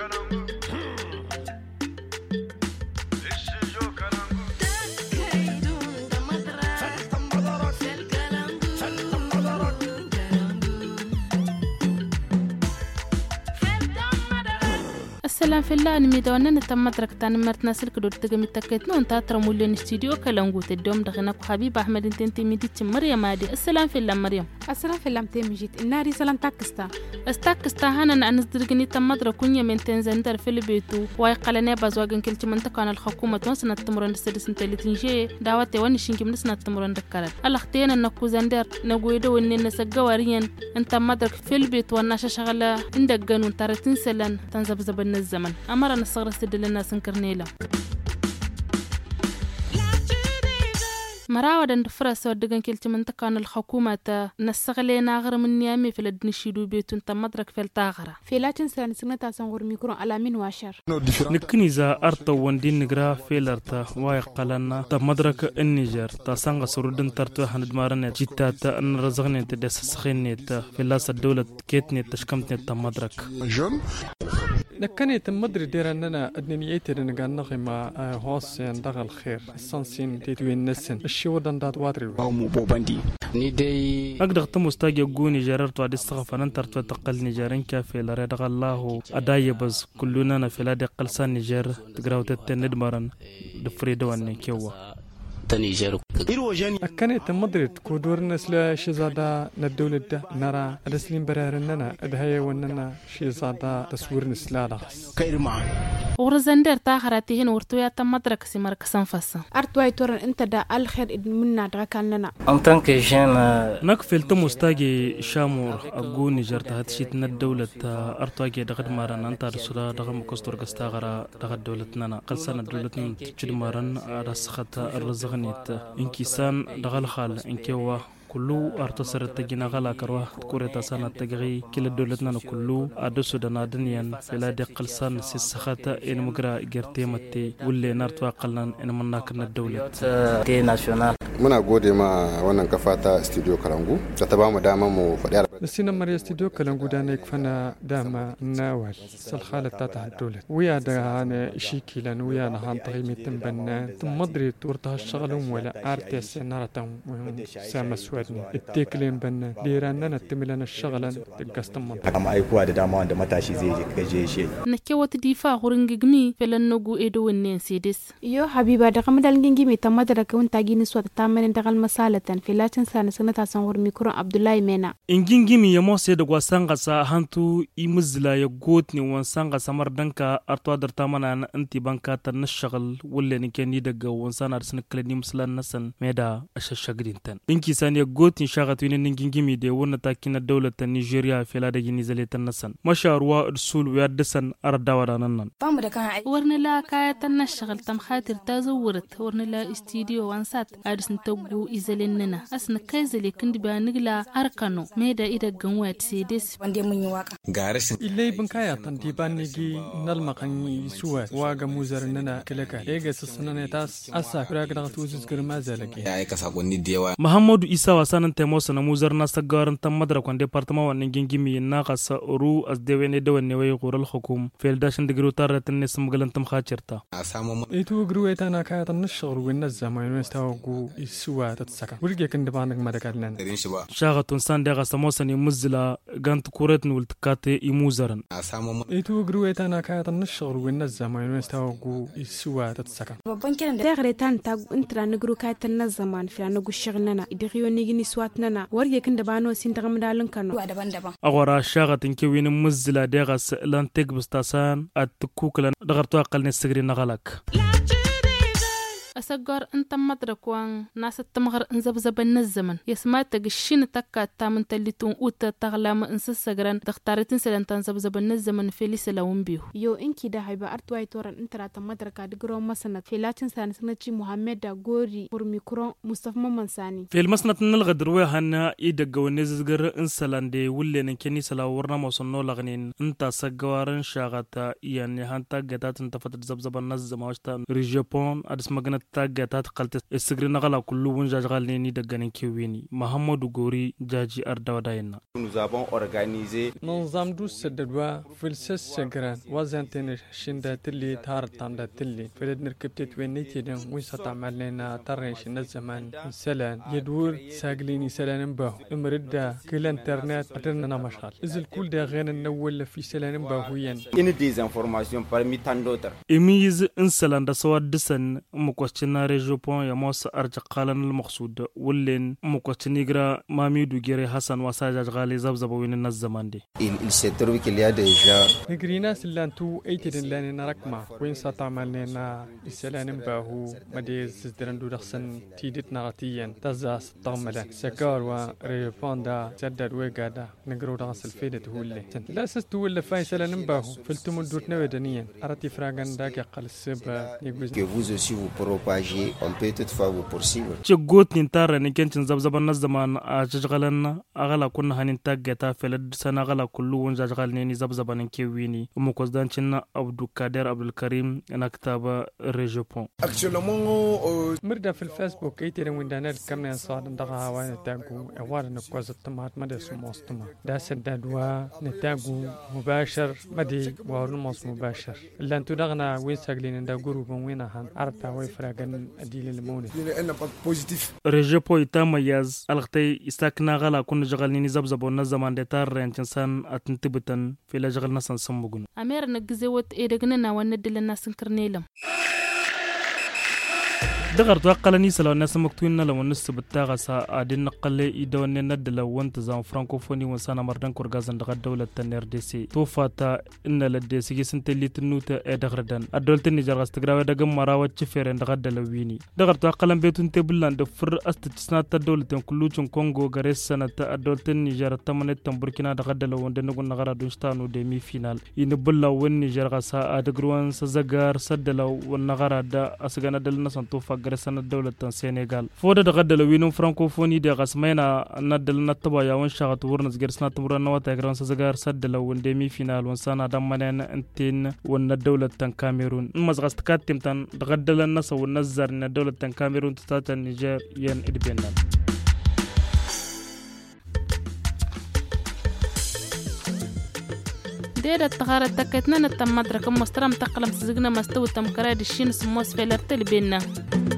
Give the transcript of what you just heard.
السلام في الله أنمي دوانا نتمدرك تاني مرتنا سلك دور تقمي تكتنا وانتا ترمولين استوديو كلانغو تدوم دغناكو حبيب أحمد انتنتي ميديتش مريم عادي. السلام في الله مريم. السلام في الله متيم جيت الناري سلام تاكستا استاكستا هانا نعنس درقني تمدرك كونيا من تنزندر في البيتو واي قلني بازواغن كلتي منطقة عن الحكومة وانسنا التمرن السادس انتالتين جي دعواتي وانشينكي منسنا التمرن دكارت الاختينا نكو زندر نقويدو ونين نسقواريين انت مدرك في البيت واناشا شغلة عندك قانون تارتين سلان تنزبزب الزمن أمرنا الصغر استدلنا سنكرنيلا مراودا فرس ودقن كلتي منطقة عن الحكومة نسغلي ناغر من نيامي في الدنشيدو بيتون تمدرك في التاغرة في لاتن سنة سنة سنغور ميكرون على من واشر نكنيزا أرتا وندين نغرا في الارتا وايقلنا تمدرك النيجر تاسانغ سرودن ترتو هندمارن جيتاتا ان رزغني تدس سخينيت في لاس الدولة كيتني تشكمتني تمدرك لكني تمدري دير أننا أدنيتي لنقال نغمة هوسين دغل خير السانسين تيتوين نسن الشيودان داد وادري أقدر تمستاجي قوني جررت وعد استغفى ننترت وتقل نيجارين كافي لريدغ الله أدايبز كلنا في لادي قلسان نيجر تقراو تتندمرن دفريدوان كيوا تنيجر أكني تمدري كودور نسلا شزادا ندولة ده نرى أدسلين برارننا أدهيا وننا شزادا تصوير نسلا لغس كيرما ورزندر تاخراتيهن ورتويا تمدرك سمر كسنفس أرتواي تورن أنت دا الخير منا دغكالنا en tant que jeune نكفل تمستاجي شامور أقوني جرت هاتشيتنا الدولة أرتواجي دغد مارن أنت رسولا دغم كستور قستاغرا دغد دولتنا قلسان دولتنا تجد مارن رسخت الرزغنيت إنكيسان دغل خال إنكيوا كلو أرتصر التجينا غلا كروه كورة سنة تجري كل دولتنا كلو أدرسوا دنا دنيا فلا دقل سان سيسخات إن مجرى جرتي متي واللي نرتوا قلنا إن منا كنا الدولة دي ناسيونال muna gode ma wannan kafa ta studio Kalangu da ta bamu dama mu faɗi نسينا مريا استديو كلام قدانا يكفنا داما ناول سالخالة تاع الدولة ويا دهان شيكيلا ويا نهان طغيمي تنبنا تمضري تورتها الشغل ولا ارتس نارتهم سام سوادني التيكلين بنا ديراننا تملنا الشغل تقستم amma aikuwa da dama wanda matashi zai je shi نكوت ديفا غورنجمي فلن نجو إدو النسيدس يو حبيبة دغم دالجنجي مي تمدرك وانتاجي نسوة تامن دغل مسالة في لاتن سنة سنغور ميكرون عبد الله مينا ingingimi ya mose da gwasanga sa hantu imuzla ya gotni wansanga samar danka arto adarta mana na anti banka ta nashagal wulle ni keni daga wansana arsin klani muslan nasan meda ashashagrintan inki san ya gotni shagat winin ingingimi da wannan takina dawlata Nigeria fela da gini zaletan nasan masharwa ursul wa dasan ardawa nan bamu da kan ورن لا كاية نشغل تم خاطر تزورت ورن لا استديو وانسات أرسن تجو إزلننا أسن كازلي كند بانجلا أركانو ميدا إذا جنوات سيدس wanda mun yi waka إلي بنكايا تنتيبان نيجي نلمقني سوا واجا موزرننا كلكا إيجا سسننا تاس أسا كراك دغتوزز كرما زالكي ya aika sakonni da yawa Muhammadu Isa wasanan temosa na muzar na sagaran tan madara kwan departement wannan gingimi na qasa uru as dewene da wanne way qural hukum feldashin digru taratan ne smgalan tam khachirta a samu إيتو جرويتانا كايا تنشغل والنزة ما ينستوقو السوا تتسكا ولقيا كند بانك مدكالنا garin shi ba shagatun san daga samosa ne muzla gant kuretn wultkate imuzaran a samu إيتو جرويتانا كايا تنشغل والنزة ما ينستوقو السوا تتسكا babban kiran da dagare tan ta intra nagru kai tan na zaman fi nagu shirnana idriyo ni gini swatnana warge kin da bano sin daga madalin kano daban-daban agora shagatin ke winin muzla daga lan tegbustasan at kuklan dagartu aqalni sigri nagalak أسجار أنت مدرك وان ناس التمغر انزبزب النزمن يسمع تجشين تكا تامن تلتون أوت تغلام انسسجران تختارت سلان تنزبزب النزمن في لسلاون بيو yo inki da haiba artwai toran intara ta madraka digro masana fi latin sana sanaci muhammed da gori por mikro mustafa mamman sani في المسنة نلغد رويها إيدق ونززقر إنسلان دي ولي نكني سلا ورنا موصنو لغنين انت سجوارن شاغتا يعني هانتا قدات انت فتت زبزب النزم واشتا ريجابون أدس مغنى tagga ta qalta istigri nagala kullu wun jajgal ne ni daga nan kewini Muhammadu Gori jaji ardawdayna nous avons organisé نظام دوس سددوا في السجران وزنتين شندا تلي تارتان تلي فلد نركبت وينيتي دم ويستعمل لنا ترنش الزمان سلان يدور ساقليني سلان باهو امردا كل انترنت قدرنا مشغل إذا الكل ده غير النول في سلان باهويا une des informations parmi tant d'autres إميز إنسلان دا سواد دسن مكوستنا ريجوبون يا موس أرجقالن المقصود ولين مكوستني غرا مامي دوغيري حسن وساجاج غالي زبزبوين الزمان دي il se trouve qu'il y a déjà نجرينا سلانتو ايتدن لان نركما وين ستعمل لنا السلان باهو مديز زدرندو دخسن تيدت نغتيا تزاس طغملا سكار وريجوبون دا جدد ويقادا نقرو دغس الفيدة هولي لا سستو ولا فاي سلان باهو فلتمو دوتنا ودنيا أرتي فراغان داك يقل السبا que vous aussi vous propagez on peut toutefois vous poursuivre تشغوت ننتار نكنت زبزبنا الزمان أجغلنا أغلا كنا هننتاج فلد سنة أغلا كلو ونجغلني زبزبنا كيويني ومكوزدان شنا عبد القادر عبد الكريم نكتب ريجوبون مردا في الفيسبوك ايتيرن ويندانر كامنا صاد دغا وين تاغو اوار نكوز الطماط مدى سموستما دا سدادوا نتاغو مباشر مدي ورموس مباشر الا انتو دغنا وين ساغلين دا جروب وين هان ارتا وي فراغن اديل الموني ريجوبو يتاميز الختي استكنا غلا كن جغلني زبزبون زمان دتار رنتسان اتنتبتن في لجغلنا سنسمغون أمير نجزوت إيرجننا وندل الناس نكرنيلم دغرت وقلني سلو الناس مكتوين لو نص بالتاغا سا ادين نقل يدون ند لو انت زام فرانكوفوني وسانا مردن كورغازن دغ دولة النير دي سي توفاتا ان لدي سي سنت لي تنوتا ادغردن ادولت نيجر استغراو دغ مراو تشفيرن دغ دلويني دغرت وقلن بيتون تبلان دفر استتسنا دولة كلوچن كونغو غريس سنه ادولت نيجر تمنت تمبركينا دغ دلو وندن نغرا دوستانو ديمي فينال ينبلا ون نيجر غسا ادغروان سزغار سدلو ونغرا دا اسغنا دلنا سنتوفا غرسنا دولة السنغال فودا دغدل وينو فرانكوفوني دي غسمينا ندل نتبا ياون شاغت ورنس غرسنا تمرنا وتا غران سزغار سدل وندمي فينال ونسانا دمنن انتين ون دولة كاميرون مزغست كاتمتن دغدل الناس ونزر ان دولة كاميرون تتا نيجر ين ادبنان دير التغارة تكتنا نتم مدرك مسترم تقلم سزقنا مستوى تمكراد الشين سموس فيلر تلبينا